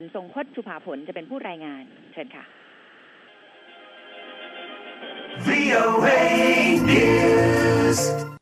ทรงพจน์สุภาผลจะเป็นผู้รายงานเชิญค่ะ VOA News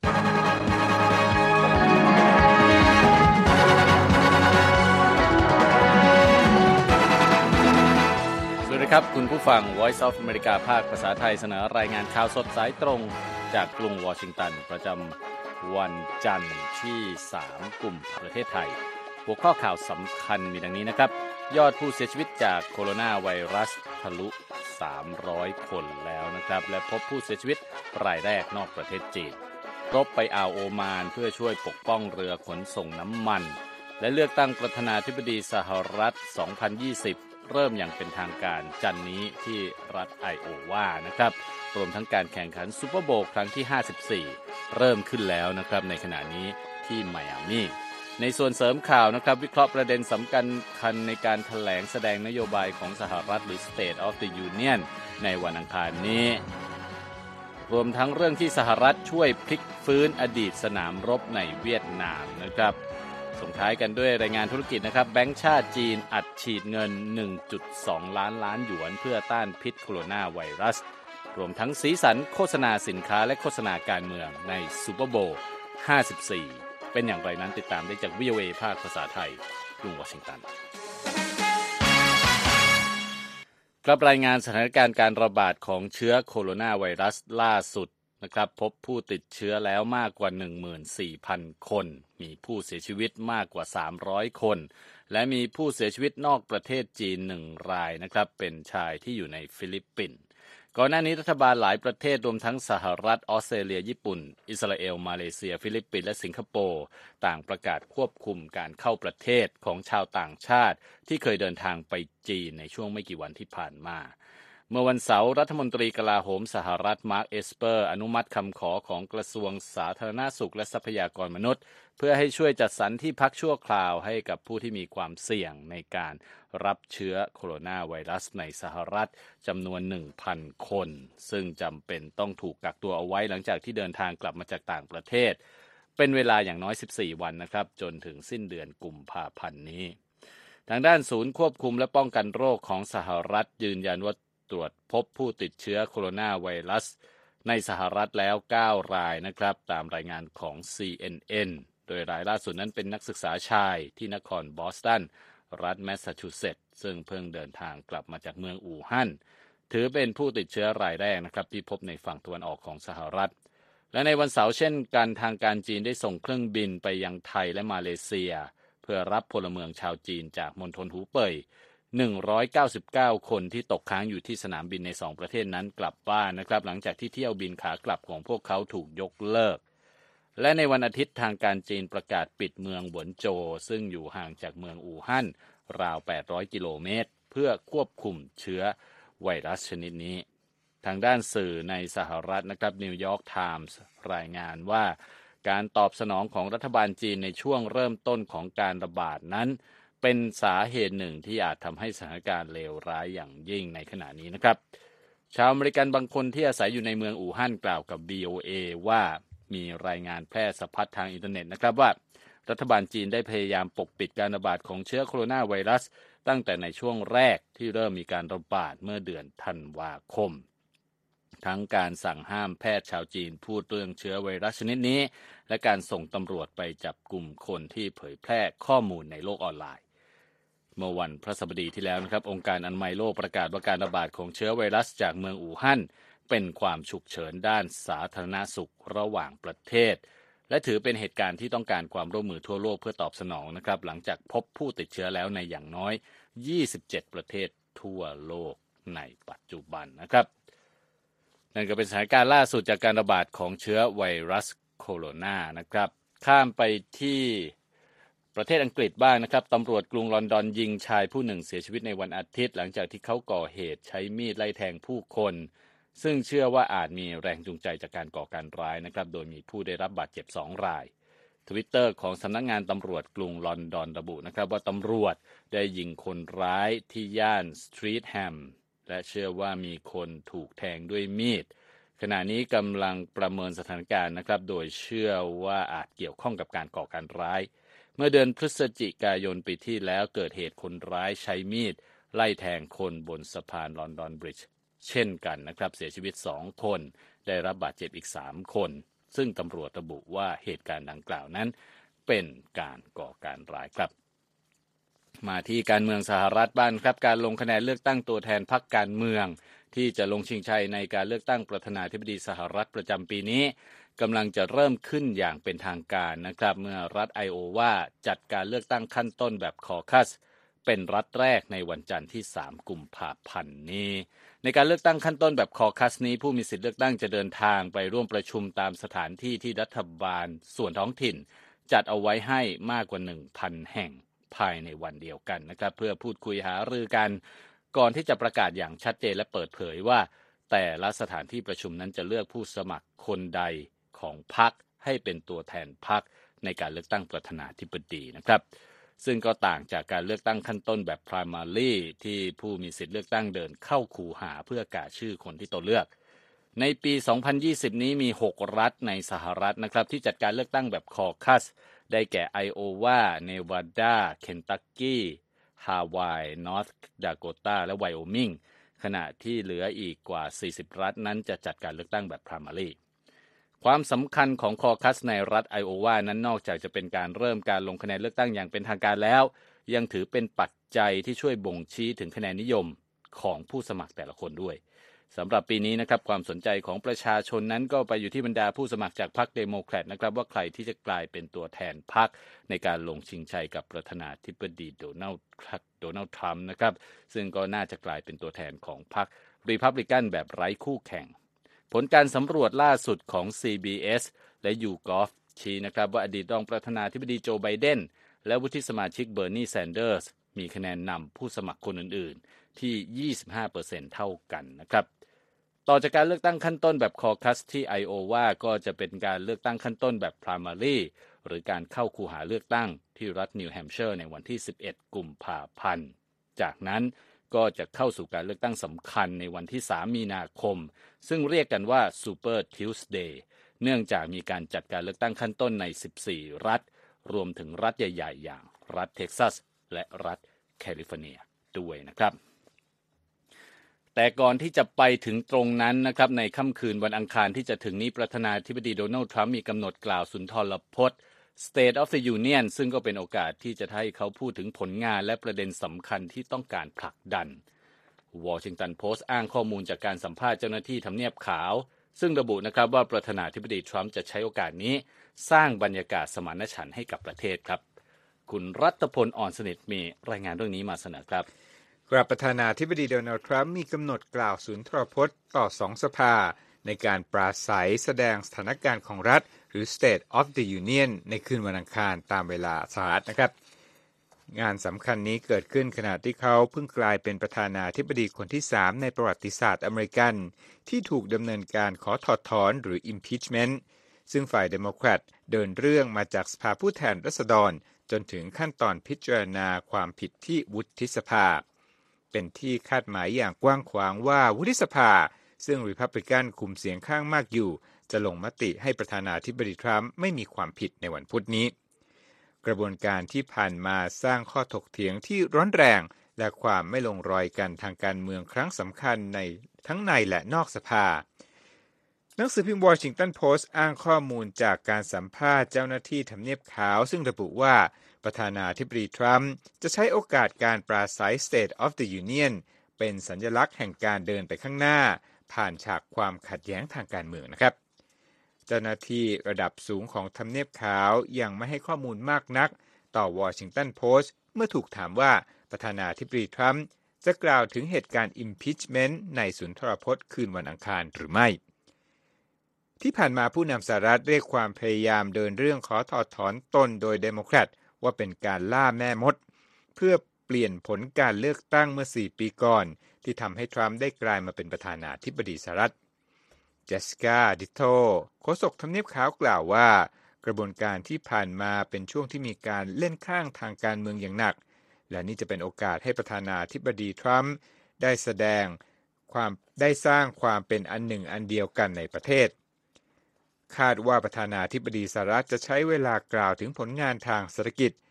สวัสดีครับคุณผู้ฟัง Voice of America ภาคภาษาไทยเสนอรายงานข่าวสดสายตรงจากกรุงวอชิงตันประจำวันจันทร์ที่3กุมภาพันธ์ประเทศไทยหัวข้อข่าวสำคัญมีดังนี้นะครับยอดผู้เสียชีวิตจากโคโรนาไวรัสทะลุ300คนแล้วนะครับและพบผู้เสียชีวิตรายแรกนอกประเทศจีนรบไปอ่าวโอมานเพื่อช่วยปกป้องเรือขนส่งน้ำมันและเลือกตั้งประธานาธิบดีสหรัฐ2020เริ่มอย่างเป็นทางการจันทร์นี้ที่รัฐไอโอวานะครับรวมทั้งการแข่งขันซูเปอร์โบว์ครั้งที่54เริ่มขึ้นแล้วนะครับในขณะนี้ที่ไมอามี่ในส่วนเสริมข่าวนะครับวิเคราะห์ประเด็นสำคัญในการแถลงแสดงนโยบายของสหรัฐหรือ State of the Union ในวันอังคารนี้รวมทั้งเรื่องที่สหรัฐช่วยพลิกฟื้นอดีตสนามรบในเวียดนามนะครับส่งท้ายกันด้วยรายงานธุรกิจนะครับแบงก์ชาติจีนอัดฉีดเงิน 1.2 ล้านหยวนเพื่อต้านพิษโคโรนาไวรัสรวมทั้งสีสันโฆษณาสินค้าและโฆษณาการเมืองในซูเปอร์โบว์54เป็นอย่างไรนั้นติดตามได้จาก VOA ภาคภาษาไทยกรุงวอชิงตันกลับรายงานสถานการณ์การระบาดของเชื้อโคโรนาไวรัสล่าสุดนะครับพบผู้ติดเชื้อแล้วมากกว่า 14,000 คนมีผู้เสียชีวิตมากกว่า300คนและมีผู้เสียชีวิตนอกประเทศจีน1รายนะครับเป็นชายที่อยู่ในฟิลิปปินส์ก่อนหน้านี้รัฐบาลหลายประเทศรวมทั้งสหรัฐออสเตรเลียญี่ปุ่นอิสราเอลมาเลเซียฟิลิปปินส์และสิงคโปร์ต่างประกาศควบคุมการเข้าประเทศของชาวต่างชาติที่เคยเดินทางไปจีนในช่วงไม่กี่วันที่ผ่านมาเมื่อวันเสาร์รัฐมนตรีกลาโหมสหรัฐมาร์คเอสเปอร์อนุมัติคำขอของกระทรวงสาธารณสุขและทรัพยากรมนุษย์เพื่อให้ช่วยจัดสรรที่พักชั่วคราวให้กับผู้ที่มีความเสี่ยงในการรับเชื้อโคโรนาไวรัสในสหรัฐจำนวน 1,000 คนซึ่งจำเป็นต้องถูกกักตัวเอาไว้หลังจากที่เดินทางกลับมาจากต่างประเทศเป็นเวลาอย่างน้อย14วันนะครับจนถึงสิ้นเดือนกุมภาพันธ์นี้ทางด้านศูนย์ควบคุมและป้องกันโรคของสหรัฐยืนยันว่าตรวจพบผู้ติดเชื้อโคโรนาไวรัสในสหรัฐแล้ว9รายนะครับตามรายงานของ CNN โดยรายล่าสุดนั้นเป็นนักศึกษาชายที่นครบอสตันรัฐแมสซาชูเซตส์ซึ่งเพิ่งเดินทางกลับมาจากเมืองอู่ฮั่นถือเป็นผู้ติดเชื้อรายแรกนะครับที่พบในฝั่งตะวันออกของสหรัฐและในวันเสาร์เช่นกันทางการจีนได้ส่งเครื่องบินไปยังไทยและมาเลเซียเพื่อรับพลเมืองชาวจีนจากมณฑลหูเป่ย199 คนที่ตกค้างอยู่ที่สนามบินใน2ประเทศนั้นกลับบ้านนะครับหลังจากที่เที่ยวบินขากลับของพวกเขาถูกยกเลิกและในวันอาทิตย์ทางการจีนประกาศปิดเมืองหวนโจวซึ่งอยู่ห่างจากเมืองอู่ฮั่นราว800กิโลเมตรเพื่อควบคุมเชื้อไวรัสชนิดนี้ทางด้านสื่อในสหรัฐนะครับนิวยอร์กไทมส์รายงานว่าการตอบสนองของรัฐบาลจีนในช่วงเริ่มต้นของการระบาดนั้นเป็นสาเหตุหนึ่งที่อาจทำให้สถานการณ์เลวร้ายอย่างยิ่งในขณะนี้นะครับชาวอเมริกันบางคนที่อาศัยอยู่ในเมืองอู่ฮั่นกล่าวกับ VOA ว่ามีรายงานแพร่สะพัดทางอินเทอร์เน็ตนะครับว่ารัฐบาลจีนได้พยายามปกปิดการระบาดของเชื้อโคโรนาไวรัสตั้งแต่ในช่วงแรกที่เริ่มมีการระบาดเมื่อเดือนธันวาคมทั้งการสั่งห้ามแพทย์ชาวจีนพูดเรื่องเชื้อไวรัสชนิดนี้และการส่งตำรวจไปจับกลุ่มคนที่เผยแพร่ข้อมูลในโลกออนไลน์เมื่อวันพฤหัสบดีที่แล้วนะครับองค์การอนามัยโลกประกาศว่าการระบาดของเชื้อไวรัสจากเมืองอู่ฮั่นเป็นความฉุกเฉินด้านสาธารณสุขระหว่างประเทศและถือเป็นเหตุการณ์ที่ต้องการความร่วมมือทั่วโลกเพื่อตอบสนองนะครับหลังจากพบผู้ติดเชื้อแล้วในอย่างน้อย27ประเทศทั่วโลกในปัจจุบันนะครับนั่นก็เป็นสถานการณ์ล่าสุดจากการระบาดของเชื้อไวรัสโคโรนานะครับข้ามไปที่ประเทศอังกฤษบ้างนะครับตำรวจกรุงลอนดอนยิงชายผู้หนึ่งเสียชีวิตในวันอาทิตย์หลังจากที่เขาก่อเหตุใช้มีดไล่แทงผู้คนซึ่งเชื่อว่าอาจมีแรงจูงใจจากการก่อการร้ายนะครับโดยมีผู้ได้รับบาดเจ็บ2ราย Twitter ของสำนักงานตำรวจกรุงลอนดอนระบุนะครับว่าตำรวจได้ยิงคนร้ายที่ย่านสตรีทแฮมและเชื่อว่ามีคนถูกแทงด้วยมีดขณะนี้กำลังประเมินสถานการณ์นะครับโดยเชื่อว่าอาจเกี่ยวข้องกับการก่อการร้ายเมื่อเดือนพฤศจิกายนปีที่แล้วเกิดเหตุคนร้ายใช้มีดไล่แทงคนบนสะพานลอนดอนบริดจ์เช่นกันนะครับเสียชีวิต2คนได้รับบาดเจ็บอีก3คนซึ่งตำรวจระบุว่าเหตุการณ์ดังกล่าวนั้นเป็นการก่อการร้ายครับมาที่การเมืองสหรัฐบ้างครับการลงคะแนนเลือกตั้งตัวแทนพรรคการเมืองที่จะลงชิงชัยในการเลือกตั้งประธานาธิบดีสหรัฐประจำปีนี้กำลังจะเริ่มขึ้นอย่างเป็นทางการนะครับเมื่อรัฐไอโอวาจัดการเลือกตั้งขั้นต้นแบบคอคัสเป็นรัฐแรกในวันจันทร์ที่3กุมภาพันธ์นี้ในการเลือกตั้งขั้นต้นแบบคอคัสนี้ผู้มีสิทธิเลือกตั้งจะเดินทางไปร่วมประชุมตามสถานที่ที่รัฐบาลส่วนท้องถิ่นจัดเอาไว้ให้มากกว่า 1,000 แห่งภายในวันเดียวกันนะครับเพื่อพูดคุยหารือกันก่อนที่จะประกาศอย่างชัดเจนและเปิดเผยว่าแต่ละสถานที่ประชุมนั้นจะเลือกผู้สมัครคนใดของพรรคให้เป็นตัวแทนพรรคในการเลือกตั้งประธานาธิบดีนะครับซึ่งก็ต่างจากการเลือกตั้งขั้นต้นแบบ primary ที่ผู้มีสิทธิเลือกตั้งเดินเข้าคูหาเพื่อกาชื่อคนที่ตนเลือกในปี 2020 นี้มี6รัฐในสหรัฐนะครับที่จัดการเลือกตั้งแบบคอคัสได้แก่ไอโอวาเนวาดาเคนตักกี้ฮาวายนอร์ทดาโกตาและไวโอมิงขณะที่เหลืออีกกว่า40รัฐนั้นจะจัดการเลือกตั้งแบบ primaryความสำคัญของคอคัสในรัฐไอโอวานั้นนอกจากจะเป็นการเริ่มการลงคะแนนเลือกตั้งอย่างเป็นทางการแล้วยังถือเป็นปัจจัยที่ช่วยบ่งชี้ถึงคะแนนนิยมของผู้สมัครแต่ละคนด้วยสำหรับปีนี้นะครับความสนใจของประชาชนนั้นก็ไปอยู่ที่บรรดาผู้สมัครจากพรรคเดโมแครตนะครับว่าใครที่จะกลายเป็นตัวแทนพรรคในการลงชิงชัยกับประธานาธิบดีโดนัลด์ทรัมป์นะครับซึ่งก็น่าจะกลายเป็นตัวแทนของพรรครีพับลิกันแบบไร้คู่แข่งผลการสำรวจล่าสุดของ CBS และ YouGov ชี้นะครับว่าอดีตรองประธานาธิบดีโจไบเดนและวุฒิสมาชิกเบอร์นีแซนเดอร์สมีคะแนนนำผู้สมัครคนอื่นๆที่ 25% เท่ากันนะครับต่อจากการเลือกตั้งขั้นต้นแบบคอคัสที่ไอโอวาก็จะเป็นการเลือกตั้งขั้นต้นแบบ primary หรือการเข้าคูหาเลือกตั้งที่รัฐนิวแฮมป์เชอร์ในวันที่11กุมภาพันธ์จากนั้นก็จะเข้าสู่การเลือกตั้งสำคัญในวันที่3มีนาคมซึ่งเรียกกันว่า Super Tuesday เนื่องจากมีการจัดการเลือกตั้งขั้นต้นใน14รัฐรวมถึงรัฐใหญ่ๆอย่างรัฐเท็กซัสและรัฐแคลิฟอร์เนียด้วยนะครับแต่ก่อนที่จะไปถึงตรงนั้นนะครับในค่ำคืนวันอังคารที่จะถึงนี้ประธานาธิบดีโดนัลด์ทรัมป์มีกำหนดกล่าวสุนทรพจน์ State of the Union ซึ่งก็เป็นโอกาสที่จะให้เขาพูดถึงผลงานและประเด็นสำคัญที่ต้องการผลักดัน Washington Post อ้างข้อมูลจากการสัมภาษณ์เจ้าหน้าที่ทำเนียบขาวซึ่งระบุนะครับว่าประธานาธิบดีทรัมป์จะใช้โอกาสนี้สร้างบรรยากาศสมานฉันท์ให้กับประเทศครับคุณรัตพลอ่อนสนิทมีรายงานเรื่องนี้มาเสนอครับประธานาธิบดีโดนัลด์ทรัมป์มีกำหนดกล่าวสุนทรพจน์ต่อ2สภาในการปราศัยแสดงสถานการณ์ของรัฐหรือ State of the Union ในคืนวันอังคารตามเวลาสหรัฐนะครับงานสำคัญนี้เกิดขึ้นขณะที่เขาเพิ่งกลายเป็นประธานาธิบดีคนที่3ในประวัติศาสตร์อเมริกันที่ถูกดำเนินการขอถอดถอนหรือ impeachment ซึ่งฝ่ายเดโมแครตเดินเรื่องมาจากสภาผู้แทนราษฎรจนถึงขั้นตอนพิจารณาความผิดที่วุฒิสภาเป็นที่คาดหมายอย่างกว้างขวางว่าวุฒิสภาซึ่งรีพับลิกันคุมเสียงข้างมากอยู่จะลงมติให้ประธานาธิบดีทรัมป์ไม่มีความผิดในวันพุธนี้กระบวนการที่ผ่านมาสร้างข้อถกเถียงที่ร้อนแรงและความไม่ลงรอยกันทางการเมืองครั้งสำคัญในทั้งในและนอกสภาหนังสือพิมพ์ Washington Post อ้างข้อมูลจากการสัมภาษณ์เจ้าหน้าที่ทำเนียบขาวซึ่งระบุว่าประธานาธิบดีทรัมป์จะใช้โอกาสการปราศัย State of the Union เป็นสัญลักษณ์แห่งการเดินไปข้างหน้าผ่านฉากความขัดแย้งทางการเมืองนะครับเจ้าหน้าที่ระดับสูงของทำเนียบขาวยังไม่ให้ข้อมูลมากนักต่อ Washington Post เมื่อถูกถามว่าประธานาธิบดีทรัมป์จะกล่าวถึงเหตุการณ์ impeachment ในสุนทรพจน์คืนวันอังคารหรือไม่ที่ผ่านมาผู้นำสหรัฐเรียกความพยายามเดินเรื่องขอถอดถอนตนโดยเดโมแครตว่าเป็นการล่าแม่มดเพื่อเปลี่ยนผลการเลือกตั้งเมื่อ4ปีก่อนที่ทำให้ทรัมป์ได้กลายมาเป็นประธานาธิบดีสหรัฐเจสสิก้าดิโตโฆษกทำเนียบขาวกล่าวว่ากระบวนการที่ผ่านมาเป็นช่วงที่มีการเล่นข้างทางการเมืองอย่างหนักและนี่จะเป็นโอกาสให้ประธานาธิบดีทรัมป์ได้สร้างความเป็นอันหนึ่งอันเดียวกันในประเทศคาดว่าประธานาธิบดีสหรัฐจะใช้เวลากล่าวถึงผลงานทางเศรษฐกิจ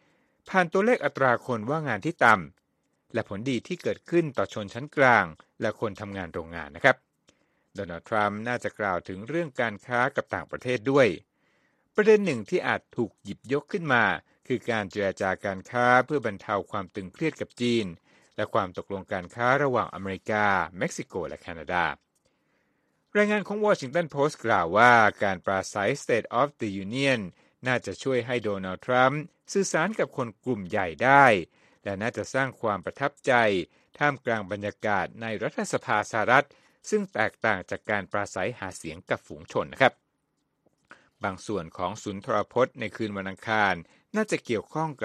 ผ่านตัวเลขอัตราคนว่างงานที่ต่ำและผลดีที่เกิดขึ้นต่อชนชั้นกลางและคนทำงานโรงงานนะครับโดนัลด์ทรัมป์น่าจะกล่าวถึงเรื่องการค้ากับต่างประเทศด้วยประเด็นหนึ่งที่อาจถูกหยิบยกขึ้นมาคือการเจรจาการค้าเพื่อบรรเทาความตึงเครียดกับจีนและความตกลงการค้าระหว่างอเมริกาเม็กซิโกและแคนาดารายงานของ Washington Post กล่าวว่าการปราศัย State of the Union น่าจะช่วยให้โดนัลด์ทรัมป์สื่อสารกับคนกลุ่มใหญ่ได้และน่าจะสร้างความประทับใจท่ามกลางบรรยากาศในรัฐสภาสหรัฐซึ่งแตกต่างจากการปราศัยหาเสียงกับฝูงชนนะครับบางส่วนของสุนทรพจน์ในคืนวันอังคารน่าจะเกี่ยวข้อง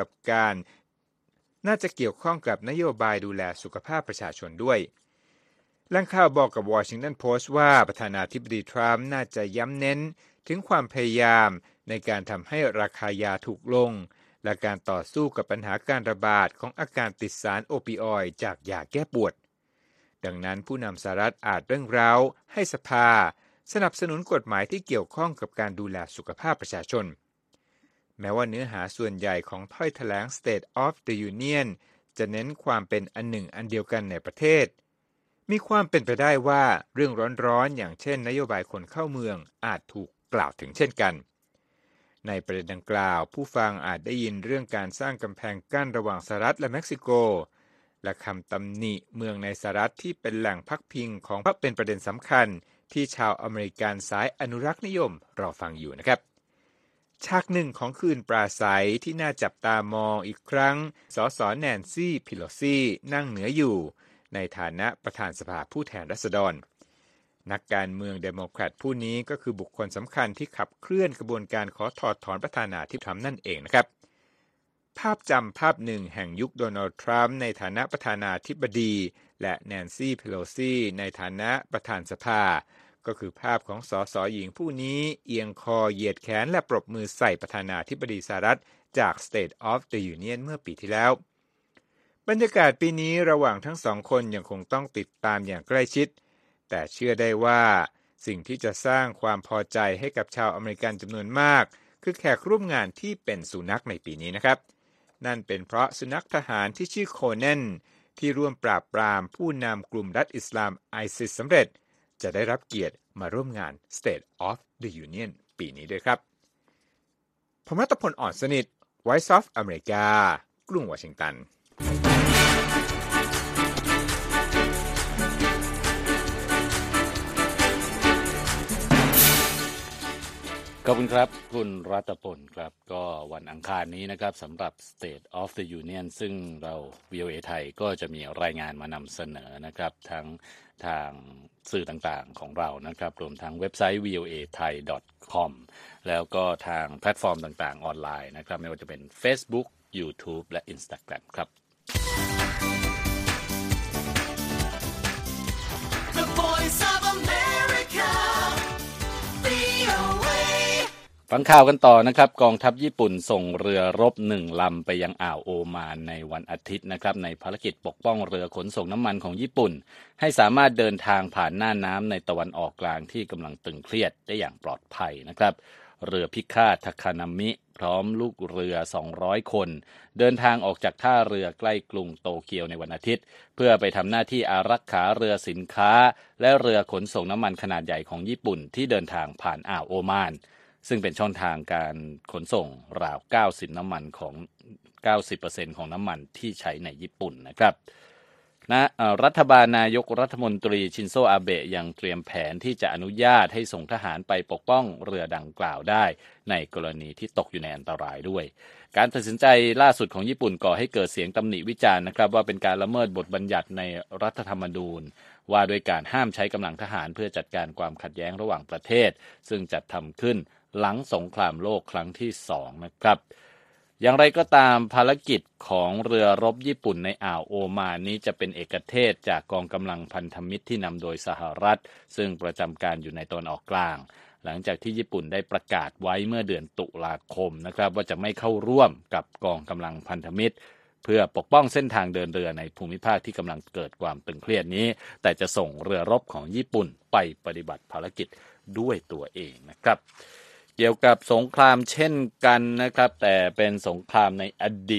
กับนโยบายดูแลสุขภาพประชาชนด้วยแหล่งข่าวบอกกับ Washington Post ว่าประธานาธิบดีทรัมป์น่าจะย้ำเน้นถึงความพยายามในการทำให้ราคายาถูกลงและการต่อสู้กับปัญหาการระบาดของอาการติดสารโอปิออยด์จากยาแก้ปวดดังนั้นผู้นำสหรัฐอาจเร่งเร้าให้สภาสนับสนุนกฎหมายที่เกี่ยวข้องกับการดูแลสุขภาพประชาชนแม้ว่าเนื้อหาส่วนใหญ่ของถ้อยแถลง State of the Union จะเน้นความเป็นอันหนึ่งอันเดียวกันในประเทศมีความเป็นไปได้ว่าเรื่องร้อนๆอย่างเช่นนโยบายคนเข้าเมืองอาจถูกกล่าวถึงเช่นกันในประเด็นดังกล่าวผู้ฟังอาจได้ยินเรื่องการสร้างกำแพงกั้นระหว่างสหรัฐและเม็กซิโกและคำตำหนิเมืองในสหรัฐที่เป็นแหล่งพักพิงของพรรคเป็นประเด็นสำคัญที่ชาวอเมริกันสายอนุรักษ์นิยมรอฟังอยู่นะครับฉากหนึ่งของคืนปราศัยที่น่าจับตามองอีกครั้งสสแนนซี่พิโลซีนั่งเหนืออยู่ในฐานะประธานสภาผู้แทนราษฎรนักการเมืองเดโมแครตผู้นี้ก็คือบุคคลสำคัญที่ขับเคลื่อนกระบวนการขอถอดถอนประธานาธิบดีทรัมป์นั่นเองนะครับภาพจำภาพหนึ่งแห่งยุคโดนัลด์ทรัมป์ในฐานะประธานาธิบดีและแนนซี่เพโลซีในฐานะประธานสภาก็คือภาพของสสหญิงผู้นี้เอียงคอเหยียดแขนและปรบมือใส่ประธานาธิบดีสหรัฐจาก State of the Union เมื่อปีที่แล้วบรรยากาศปีนี้ระหว่างทั้งสองคนยังคงต้องติดตามอย่างใกล้ชิดแต่เชื่อได้ว่าสิ่งที่จะสร้างความพอใจให้กับชาวอเมริกันจำนวนมากคือแขกร่วมงานที่เป็นสุนัขในปีนี้นะครับนั่นเป็นเพราะสุนัขทหารที่ชื่อโคเนนที่ร่วมปราบปรามผู้นำกลุ่มรัฐอิสลามไอซิสสำเร็จจะได้รับเกียรติมาร่วมงาน State of the Union ปีนี้ด้วยครับผมรัตพล อ่อนสนิท Voice of America กรุงวอชิงตันขอบคุณครับคุณรัตพลครับก็วันอังคารนี้นะครับสำหรับ State of the Union ซึ่งเรา VOA ไทยก็จะมีรายงานมานำเสนอนะครับทั้งทางสื่อต่างๆของเรานะครับรวมทั้งเว็บไซต์ voathai.com แล้วก็ทางแพลตฟอร์มต่างๆออนไลน์นะครับไม่ว่าจะเป็น Facebook YouTube และ Instagram ครับ The Voice of America, VOA. ฟังข่าวกันต่อนะครับกองทัพญี่ปุ่นส่งเรือรบ1ลำไปยังอ่าวโอมานในวันอาทิตย์นะครับในภารกิจปกป้องเรือขนส่งน้ำมันของญี่ปุ่นให้สามารถเดินทางผ่านหน้าน้ำในตะวันออกกลางที่กำลังตึงเครียดได้อย่างปลอดภัยนะครับเรือพิฆาตทาคานามิพร้อมลูกเรือ200คนเดินทางออกจากท่าเรือใกล้กรุงโตเกียวในวันอาทิตย์เพื่อไปทำหน้าที่อารักขาเรือสินค้าและเรือขนส่งน้ำมันขนาดใหญ่ของญี่ปุ่นที่เดินทางผ่านอ่าวโอมานซึ่งเป็นช่องทางการขนส่งราว 90% ของน้ำมันที่ใช้ในญี่ปุ่นนะครับรัฐบาลนายกรัฐมนตรีชินโซอาเบะยังเตรียมแผนที่จะอนุญาตให้ส่งทหารไปปกป้องเรือดังกล่าวได้ในกรณีที่ตกอยู่ในอันตรายด้วยการตัดสินใจล่าสุดของญี่ปุ่นก่อให้เกิดเสียงตำหนิวิจารณ์นะครับว่าเป็นการละเมิดบทบัญญัติในรัฐธรรมนูญว่าด้วยการห้ามใช้กำลังทหารเพื่อจัดการความขัดแย้งระหว่างประเทศซึ่งจัดทำขึ้นหลังสงครามโลกครั้งที่2นะครับอย่างไรก็ตามภารกิจของเรือรบญี่ปุ่นในอ่าวโอมานนี้จะเป็นเอกเทศจากกองกำลังพันธมิตรที่นำโดยสหรัฐซึ่งประจำการอยู่ในตะวันออกกลางหลังจากที่ญี่ปุ่นได้ประกาศไว้เมื่อเดือนตุลาคมนะครับว่าจะไม่เข้าร่วมกับกองกำลังพันธมิตรเพื่อปกป้องเส้นทางเดินเรือในภูมิภาคที่กำลังเกิดความตึงเครียดนี้แต่จะส่งเรือรบของญี่ปุ่นไปปฏิบัติภารกิจด้วยตัวเองนะครับเกี่ยวกับสงครามเช่นกันนะครับแต่เป็นสงครามในอดีต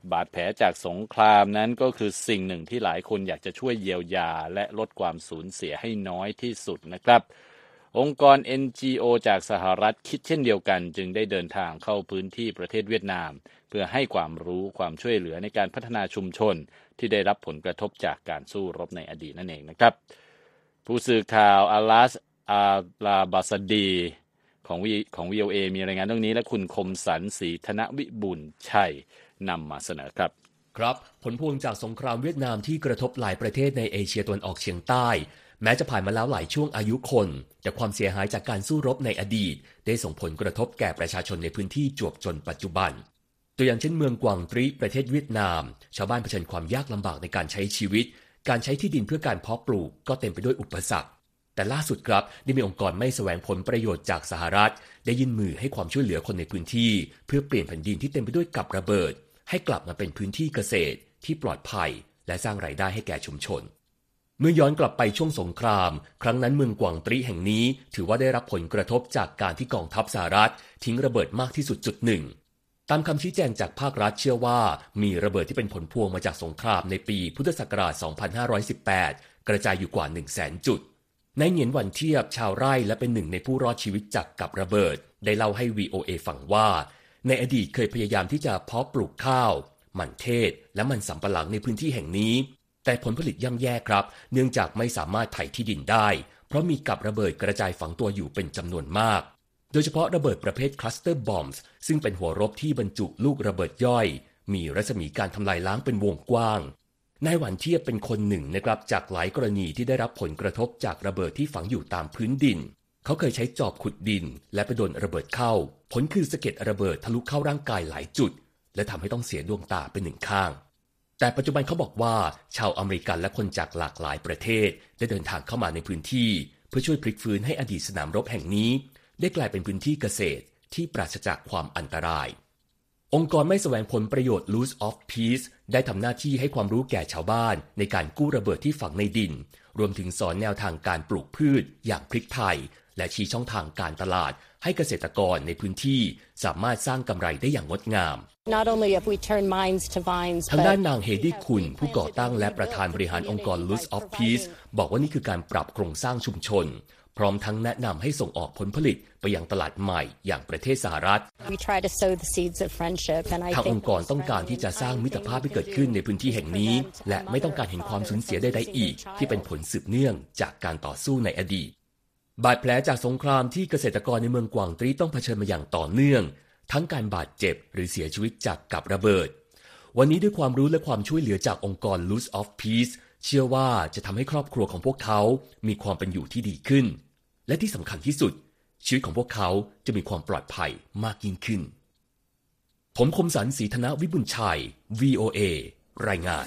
บาดแผลจากสงครามนั้นก็คือสิ่งหนึ่งที่หลายคนอยากจะช่วยเยียวยาและลดความสูญเสียให้น้อยที่สุดนะครับองค์กร NGO จากสหรัฐคิดเช่นเดียวกันจึงได้เดินทางเข้าพื้นที่ประเทศเวียดนามเพื่อให้ความรู้ความช่วยเหลือในการพัฒนาชุมชนที่ได้รับผลกระทบจากการสู้รบในอดีตนั่นเองนะครับผู้สื่อข่าวอาลาบาสดีของ VOA มีรายงานเรื่องนี้และคุณคมสันต์ศรีธนวิบูลย์ชัยนำมาเสนอครับครับผลพวงจากสงครามเวียดนามที่กระทบหลายประเทศในเอเชียตะวันออกเฉียงใต้แม้จะผ่านมาแล้วหลายช่วงอายุคนแต่ความเสียหายจากการสู้รบในอดีตได้ส่งผลกระทบแก่ประชาชนในพื้นที่จวบจนปัจจุบันตัวอย่างเช่นเมืองกวางตรีประเทศเวียดนามชาวบ้านเผชิญความยากลำบากในการใช้ชีวิตการใช้ที่ดินเพื่อการเพาะปลูกก็เต็มไปด้วยอุปสรรคแต่ล่าสุดครับได้มีองค์กรไม่แสวงผลประโยชน์จากสหรัฐได้ยื่นมือให้ความช่วยเหลือคนในพื้นที่เพื่อเปลี่ยนแผ่นดินที่เต็มไปด้วยกับระเบิดให้กลับมาเป็นพื้นที่เกษตรที่ปลอดภัยและสร้างรายได้ให้แก่ชุมชนเมื่อย้อนกลับไปช่วงสงครามครั้งนั้นเมืองกวางตรีแห่งนี้ถือว่าได้รับผลกระทบจากการที่กองทัพสหรัฐทิ้งระเบิดมากที่สุดจุดหนึ่งตามคำชี้แจงจากภาครัฐเชื่อว่ามีระเบิดที่เป็นผลพวงมาจากสงครามในปีพุทธศักราช 2518 กระจายอยู่กว่า 100,000 จุดนายเหงียนหวันเทียบชาวไร่และเป็นหนึ่งในผู้รอดชีวิตจากกับระเบิดได้เล่าให้ VOA ฟังว่าในอดีตเคยพยายามที่จะเพาะปลูกข้าวมันเทศและมันสำปะหลังในพื้นที่แห่งนี้แต่ผลผลิตย่ำแย่ครับเนื่องจากไม่สามารถไถที่ดินได้เพราะมีกับระเบิดกระจายฝังตัวอยู่เป็นจำนวนมากโดยเฉพาะระเบิดประเภทคลัสเตอร์บอมส์ซึ่งเป็นหัวรบที่บรรจุลูกระเบิดย่อยมีรัศมีการทำลายล้างเป็นวงกว้างนายหวันเทียบเป็นคนหนึ่งนะครับจากหลายกรณีที่ได้รับผลกระทบจากระเบิดที่ฝังอยู่ตามพื้นดินเขาเคยใช้จอบขุดดินและไปโดนระเบิดเข้าผลคือสะเก็ดระเบิดทะลุเข้าร่างกายหลายจุดและทำให้ต้องเสียดวงตาเป็นหนึ่งข้างแต่ปัจจุบันเขาบอกว่าชาวอเมริกันและคนจากหลากหลายประเทศได้เดินทางเข้ามาในพื้นที่เพื่อช่วยพลิกฟื้นให้อดีตสนามรบแห่งนี้ได้กลายเป็นพื้นที่เกษตรที่ปราศจากความอันตรายองค์กรไม่แสวงผลประโยชน์ Loose of Peace ได้ทำหน้าที่ให้ความรู้แก่ชาวบ้านในการกู้ระเบิดที่ฝังในดินรวมถึงสอนแนวทางการปลูกพืชอย่างพริกไทยและชี้ช่องทางการตลาดให้เกษตรกรในพื้นที่สามารถสร้างกำไรได้อย่างงดงามทางด้านนางเฮดี้คุนผู้ก่อตั้งและประธานบริหารองค์กร Loose of Peace บอกว่านี่คือการปรับโครงสร้างชุมชนพร้อมทั้งแนะนำให้ส่งออกผลผลิตไปยังตลาดใหม่อย่างประเทศสหรัฐทางองค์กรต้องการที่จะสร้างมิตรภาพให้เกิดขึ้นในพื้นที่แห่งนี้และไม่ต้องการเห็นความสูญเสียใดๆอีกที่เป็นผลสืบเนื่องจากการต่อสู้ในอดีตบาดแผลจากสงครามที่เกษตรกรในเมืองกวางตรีต้องเผชิญมาอย่างต่อเนื่องทั้งการบาดเจ็บหรือเสียชีวิตจากกับระเบิดวันนี้ด้วยความรู้และความช่วยเหลือจากองค์กร Loose of Peace เชื่อว่าจะทำให้ครอบครัวของพวกเขามีความเป็นอยู่ที่ดีขึ้นและที่สำคัญที่สุดชีวิตของพวกเขาจะมีความปลอดภัยมากยิ่งขึ้นผมคมสันต์ศรีธนวิบูลย์ชัย VOA รายงาน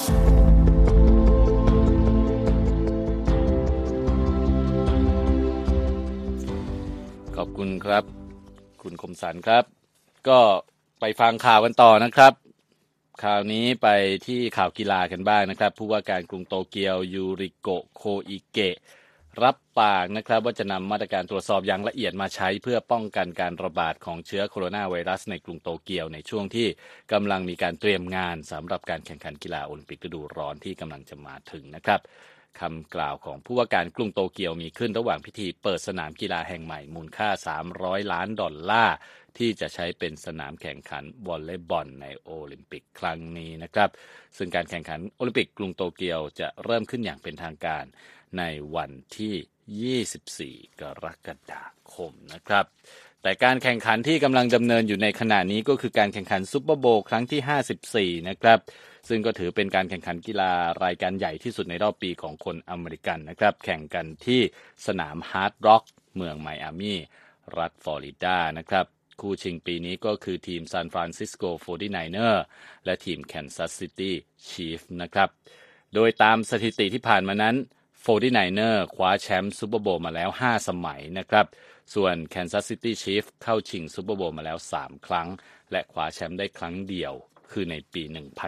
ขอบคุณครับคุณคมสันต์ครับก็ไปฟังข่าวกันต่อนะครับข่าวนี้ไปที่ข่าวกีฬากันบ้างนะครับผู้ว่าการกรุงโตเกียวยูริโกะโคอิเกะรับปากนะครับว่าจะนำมาตรการตรวจสอบอย่างละเอียดมาใช้เพื่อป้องกันการระบาดของเชื้อโคโรนาไวรัสในกรุงโตเกียวในช่วงที่กำลังมีการเตรียมงานสำหรับการแข่งขันกีฬาโอลิมปิกฤดูร้อนที่กำลังจะมาถึงนะครับคำกล่าวของผู้ว่าการกรุงโตเกียวมีขึ้นระหว่างพิธีเปิดสนามกีฬาแห่งใหม่มูลค่า$300 ล้านที่จะใช้เป็นสนามแข่งขันวอลเลย์บอลในโอลิมปิกครั้งนี้นะครับซึ่งการแข่งขันโอลิมปิกกรุงโตเกียวจะเริ่มขึ้นอย่างเป็นทางการในวันที่24 กรกฎาคมนะครับแต่การแข่งขันที่กำลังดำเนินอยู่ในขณะนี้ก็คือการแข่งขันซุปเปอร์โบว์ครั้งที่54นะครับซึ่งก็ถือเป็นการแข่งขันกีฬารายการใหญ่ที่สุดในรอบปีของคนอเมริกันนะครับแข่งกันที่สนามฮาร์ดร็อกเมืองไมอามี่รัฐฟลอริดานะครับคู่ชิงปีนี้ก็คือทีมซานฟรานซิสโก 49ers และทีมแคนซัสซิตี้ชีฟส์นะครับโดยตามสถิติที่ผ่านมานั้น 49ers คว้าแชมป์ซุปเปอร์โบว์มาแล้ว5 สมัยนะครับส่วน Kansas City Chiefs เข้าชิงซุปเปอร์โบว์มาแล้ว3 ครั้งและคว้าแชมป์ได้ครั้งเดียวคือในปี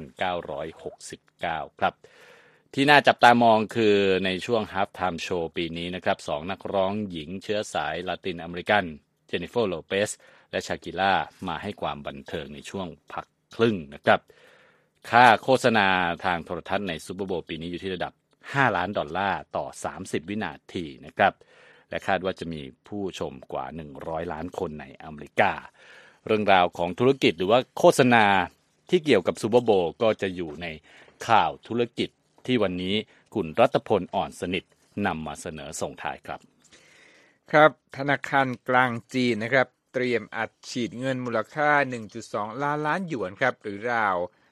1969 ครับที่น่าจับตามองคือในช่วง Half Time Show ปีนี้นะครับ2 นักร้องหญิงเชื้อสายลาตินอเมริกันเจนนิเฟอร์โลเปสและชากิล่ามาให้ความบันเทิงในช่วงพักครึ่งนะครับค่าโฆษณาทางโทรทัศน์ในซูเปอร์โบว์ปีนี้อยู่ที่ระดับ$5 ล้านต่อ30วินาทีนะครับและคาดว่าจะมีผู้ชมกว่า100ล้านคนในอเมริกาเรื่องราวของธุรกิจหรือว่าโฆษณาที่เกี่ยวกับซูเปอร์โบว์ก็จะอยู่ในข่าวธุรกิจที่วันนี้คุณรัตพลอ่อนสนิทนำมาเสนอส่งท้ายครับครับธนาคารกลางจีนนะครับเตรียมอัดฉีดเงินมูลค่า 1.2 ล้านหยวนครับหรือราว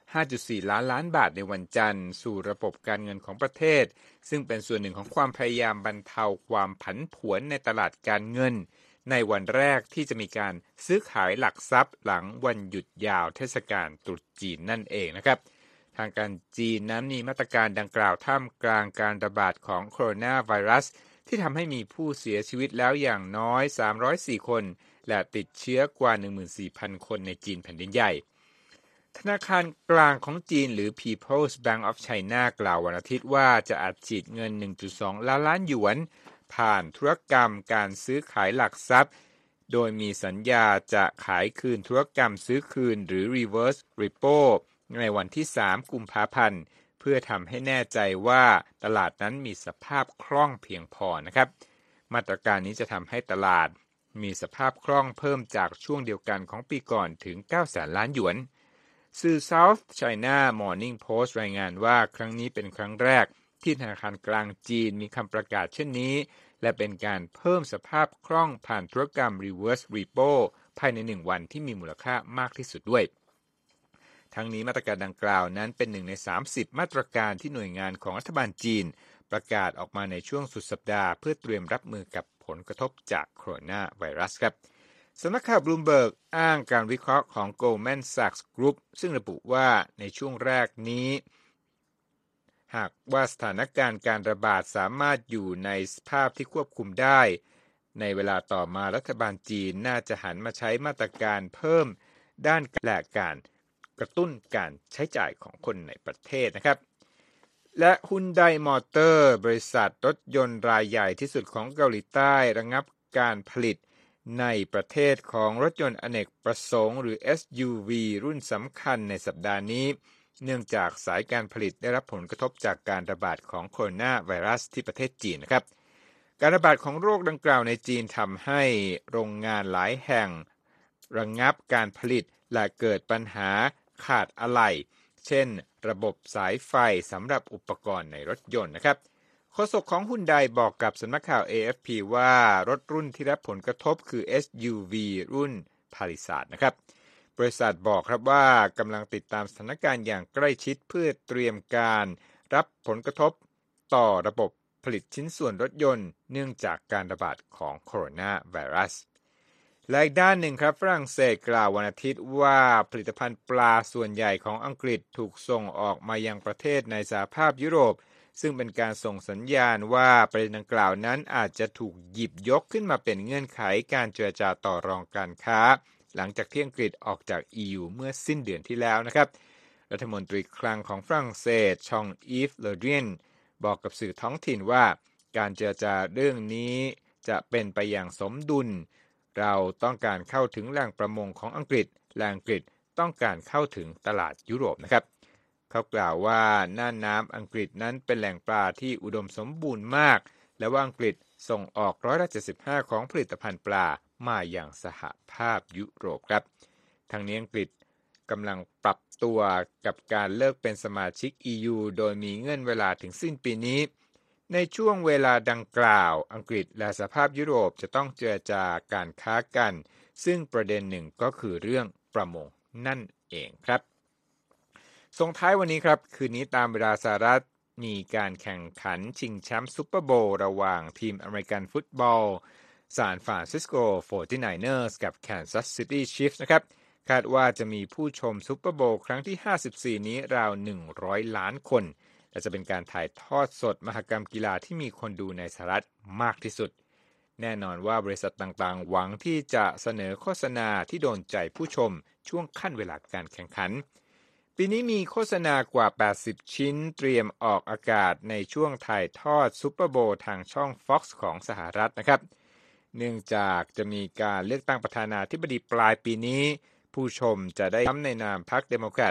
5.4 ล้านบาทในวันจันทร์สู่ระบบการเงินของประเทศซึ่งเป็นส่วนหนึ่งของความพยายามบรรเทาความผันผวนในตลาดการเงินในวันแรกที่จะมีการซื้อขายหลักทรัพย์หลังวันหยุดยาวเทศกาลตรุษจีนนั่นเองนะครับทางการจีนนั้นมีมาตรการดังกล่าวท่ามกลางการระบาดของโคโรนาไวรัสที่ทำให้มีผู้เสียชีวิตแล้วอย่างน้อย304คนและติดเชื้อกว่า 14,000 คนในจีนแผ่นดินใหญ่ธนาคารกลางของจีนหรือ People's Bank of China กล่าววันอาทิตย์ว่าจะอัดฉีดเงิน 1.2 ล้านหยวนผ่านธุรกรรมการซื้อขายหลักทรัพย์โดยมีสัญญาจะขายคืนธุรกรรมซื้อคืนหรือ reverse repo ในวันที่3กุมภาพันธ์เพื่อทำให้แน่ใจว่าตลาดนั้นมีสภาพคล่องเพียงพอนะครับมาตรการนี้จะทำให้ตลาดมีสภาพคล่องเพิ่มจากช่วงเดียวกันของปีก่อนถึง 900,000 ล้านหยวนสื่อ South China Morning Post รายงานว่าครั้งนี้เป็นครั้งแรกที่ธนาคารกลางจีนมีคำประกาศเช่นนี้และเป็นการเพิ่มสภาพคล่องผ่านธุรกรรม reverse repo ภายใน1วันที่มีมูลค่ามากที่สุดด้วยทั้งนี้มาตรการดังกล่าวนั้นเป็น1ใน30มาตรการที่หน่วยงานของรัฐบาลจีนประกาศออกมาในช่วงสุดสัปดาห์เพื่อเตรียมรับมือกับผลกระทบจากโคโรนาไวรัสครับสำนักข่าว Bloomberg อ้างการวิเคราะห์ของ Goldman Sachs Group ซึ่งระบุว่าในช่วงแรกนี้หากว่าสถานการณ์การระบาดสามารถอยู่ในสภาพที่ควบคุมได้ในเวลาต่อมารัฐบาลจีนน่าจะหันมาใช้มาตรการเพิ่มด้านและการกระตุ้นการใช้จ่ายของคนในประเทศนะครับและ Hyundai Motor บริษัทรถยนต์รายใหญ่ที่สุดของเกาหลีใต้ระงับการผลิตในประเทศของรถยนต์อเนกประสงค์หรือ SUV รุ่นสำคัญในสัปดาห์นี้เนื่องจากสายการผลิตได้รับผลกระทบจากการระบาดของโคโรนาไวรัสที่ประเทศจีนนะครับการระบาดของโรคดังกล่าวในจีนทำให้โรงงานหลายแห่งระงับการผลิตและเกิดปัญหาขาดอะไหล่เช่นระบบสายไฟสำหรับอุปกรณ์ในรถยนต์นะครับโฆษกของ Hyundai บอกกับสำนักข่าว AFP ว่ารถรุ่นที่รับผลกระทบคือ SUV รุ่น Palisade นะครับบริษัทบอกครับว่ากำลังติดตามสถานการณ์อย่างใกล้ชิดเพื่อเตรียมการรับผลกระทบต่อระบบผลิตชิ้นส่วนรถยนต์เนื่องจากการระบาดของโคโรนาไวรัสและอีกด้านหนึ่งครับฝรั่งเศสกล่าววันอาทิตย์ว่าผลิตภัณฑ์ปลาส่วนใหญ่ของอังกฤษถูกส่งออกมายังประเทศในสหภาพยุโรปซึ่งเป็นการส่งสัญญาณว่าประเด็นดังกล่าวนั้นอาจจะถูกหยิบยกขึ้นมาเป็นเงื่อนไขการเจรจาต่อรองการค้าหลังจากที่อังกฤษออกจาก EU เมื่อสิ้นเดือนที่แล้วนะครับรัฐมนตรีคลังของฝรั่งเศสชองอีฟเลเดียนบอกกับสื่อท้องถิ่นว่าการเจรจาเรื่องนี้จะเป็นไปอย่างสมดุลเราต้องการเข้าถึงแหล่งประมงของอังกฤษและอังกฤษต้องการเข้าถึงตลาดยุโรปนะครับเขากล่าวว่าน่านน้ำอังกฤษนั้นเป็นแหล่งปลาที่อุดมสมบูรณ์มากและว่าอังกฤษส่งออก75%ของผลิตภัณฑ์ปลามาอย่างสหภาพยุโรปครับทางนี้อังกฤษกำลังปรับตัวกับการเลิกเป็นสมาชิก EU โดยมีเงื่อนเวลาถึงสิ้นปีนี้ในช่วงเวลาดังกล่าวอังกฤษและสหภาพยุโรปจะต้องเจรจาการค้ากันซึ่งประเด็นหนึ่งก็คือเรื่องประมงนั่นเองครับส่งท้ายวันนี้ครับคืนนี้ตามเวลาสหรัฐมีการแข่งขันชิงแชมป์ซุปเปอร์โบว์ระหว่างทีมอเมริกันฟุตบอลซานฟรานซิสโก 49ers กับ Kansas City Chiefs นะครับคาดว่าจะมีผู้ชมซุปเปอร์โบว์ครั้งที่54นี้ราว100ล้านคนและจะเป็นการถ่ายทอดสดมหกรรมกีฬาที่มีคนดูในสหรัฐมากที่สุดแน่นอนว่าบริษัทต่างๆหวังที่จะเสนอโฆษณาที่โดนใจผู้ชมช่วงขั้นเวลาการแข่งขันปีนี้มีโฆษณากว่า80ชิ้นเตรียมออกอากาศในช่วงถ่ายทอดซุปเปอร์โบว์ทางช่อง Fox ของสหรัฐนะครับเนื่องจากจะมีการเลือกตั้งประธานาธิบดีปลายปีนี้ผู้ชมจะได้ย้ำในนามพรรคเดโมแครต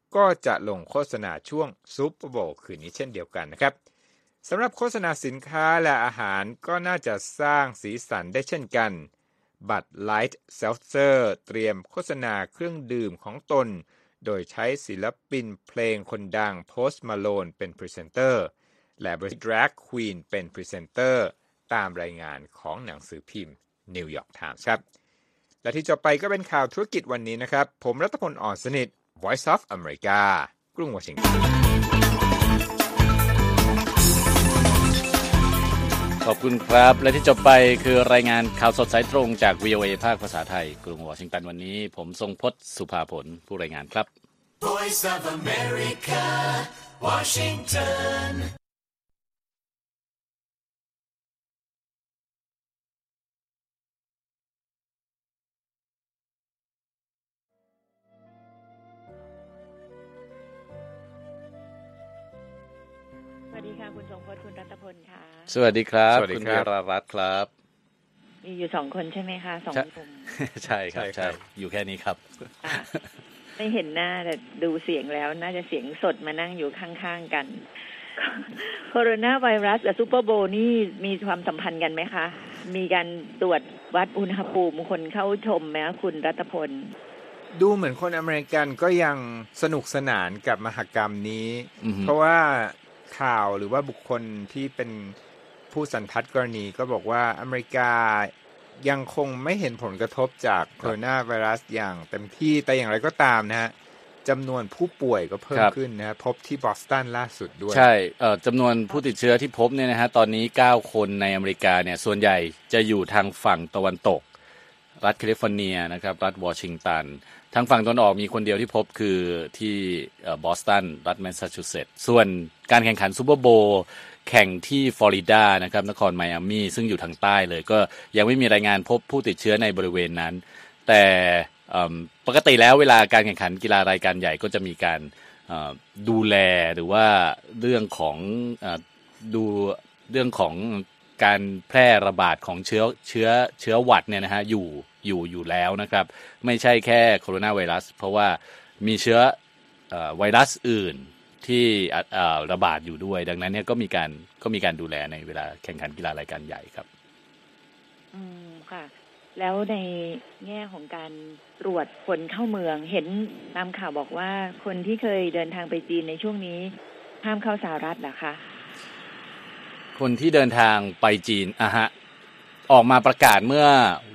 ก็จะลงโฆษณาช่วงซูเปอร์โบว์คืนนี้เช่นเดียวกันนะครับสำหรับโฆษณาสินค้าและอาหารก็น่าจะสร้างสีสันได้เช่นกันบัดไลท์เซลเซอร์เตรียมโฆษณาเครื่องดื่มของตนโดยใช้ศิลปินเพลงคนดังโพสต์มาโลนเป็นพรีเซนเตอร์และบริษัท Drag Queen เป็นพรีเซนเตอร์ตามรายงานของหนังสือพิมพ์ New York Times ครับและที่จบไปก็เป็นข่าวธุรกิจวันนี้นะครับผมรัตพล อ่อนสนิท Voice of America กรุงวอชิงตันขอบคุณครับและที่จบไปคือรายงานข่าวสดสายตรงจาก VOA ภาคภาษาไทยกรุงวอชิงตันวันนี้ผมทรงพจน์สุภาผลผู้รายงานครับ Voice of America, Washington. สวัสดีค่ะคุณทรงพจน์คุณรัตพลค่ะสวัสดีครับสวัสดีคุณครัวีบรรัตน์ครับมีอยู่2คนใช่ไหมคะ2กลุ่มใช่ครับใช่ครัใช่บอยู่แค่นี้ครับไม่เห็นหน้าแต่ดูเสียงแล้วน่าจะเสียงสดมานั่งอยู่ข้างๆกัน โคโรนาไวรัสกับซูเปอร์โบว์นี่มีความสัมพันธ์กันไหมคะมีการตรวจวัดอุณหภูมิคนเข้าชมไหมคะคุณรัตพลดูเหมือนคนอเมริกันก็ยังสนุกสนานกับมหกรรมนี้อือฮึเพราะว่าข่าวหรือว่าบุคคลที่เป็นผู้สันทัดกรณีก็บอกว่าอเมริกายังคงไม่เห็นผลกระทบจากโคโรนาไวรัสอย่างเต็มที่แต่อย่างไรก็ตามนะฮะจำนวนผู้ป่วยก็เพิ่มขึ้นนะฮะพบที่บอสตันล่าสุดด้วยใช่จำนวนผู้ติดเชื้อที่พบเนี่ยนะฮะตอนนี้9คนในอเมริกาเนี่ยส่วนใหญ่จะอยู่ทางฝั่งตะวันตกรัฐแคลิฟอร์เนียนะครับรัฐวอชิงตันทางฝั่งตะวันออกมีคนเดียวที่พบคือที่บอสตันรัฐแมสซาชูเซตส์ส่วนการแข่งขันซูเปอร์โบว์แข่งที่ฟลอริดานะครับนครไมอามี่ซึ่งอยู่ทางใต้เลยก็ยังไม่มีรายงานพบผู้ติดเชื้อในบริเวณนั้นแต่ปกติแล้วเวลาการแข่งขันกีฬารายการใหญ่ก็จะมีการดูแลหรือว่าเรื่องของดูเรื่องของการแพร่ระบาดของเชื้อหวัดเนี่ยนะฮะอยู่แล้วนะครับไม่ใช่แค่โคโรนาไวรัสเพราะว่ามีเชื้อไวรัสอื่นที่ระบาดอยู่ด้วยดังนั้นเนี่ยก็มีการดูแลในเวลาแข่งขันกีฬารายการใหญ่ครับค่ะแล้วในแง่ของการตรวจคนเข้าเมืองเห็นตามข่าวบอกว่าคนที่เคยเดินทางไปจีนในช่วงนี้ห้ามเข้าสหรัฐเหรอคะคนที่เดินทางไปจีนฮะออกมาประกาศเมื่อ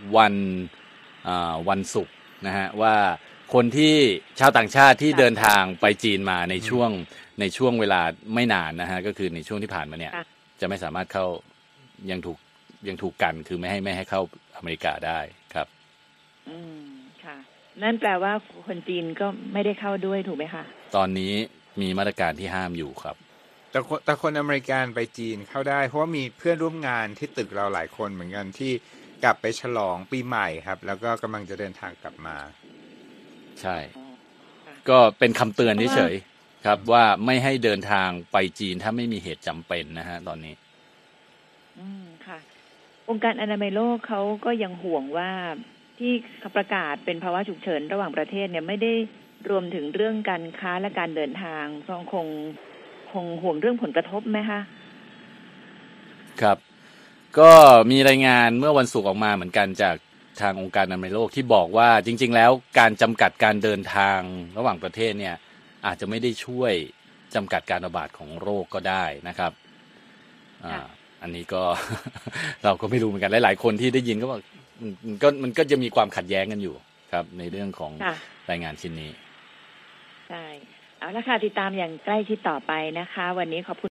วันศุกร์นะฮะว่าคนที่ชาวต่างชาติที่เดินทางไปจีนมาในช่วงเวลาไม่นานนะฮะก็คือในช่วงที่ผ่านมาเนี่ยจะไม่สามารถเข้ายังถูกกันคือไม่ให้เข้าอเมริกาได้ครับค่ะนั่นแปลว่าคนจีนก็ไม่ได้เข้าด้วยถูกไหมคะตอนนี้มีมาตรการที่ห้ามอยู่ครับแต่คนอเมริกันไปจีนเข้าได้เพราะว่ามีเพื่อนร่วมงานที่ตึกเราหลายคนเหมือนกันที่กลับไปฉลองปีใหม่ครับแล้วก็กำลังจะเดินทางกลับมาใช่ก็เป็นคำเตือนเฉยๆครับว่าไม่ให้เดินทางไปจีนถ้าไม่มีเหตุจำเป็นนะฮะตอนนี้ค่ะองค์การอนามัยโลกเขาก็ยังห่วงว่าที่ประกาศเป็นภาวะฉุกเฉินระหว่างประเทศเนี่ยไม่ได้รวมถึงเรื่องการค้าและการเดินทางคงห่วงเรื่องผลกระทบไหมคะครับก็มีรายงานเมื่อวันศุกร์ออกมาเหมือนกันจากทางองค์การอนามัยโลกที่บอกว่าจริงๆแล้วการจำกัดการเดินทางระหว่างประเทศเนี่ยอาจจะไม่ได้ช่วยจำกัดการระบาดของโรคก็ได้นะครับอันนี้ก็ เราก็ไม่รู้เหมือนกันหลายๆคนที่ได้ยินก็บอกมันก็จะมีความขัดแย้งกันอยู่ครับในเรื่องของรายงานชิ้นนี้ใช่เอาละค่ะติดตามอย่างใกล้ชิดต่อไปนะคะวันนี้ขอบคุณ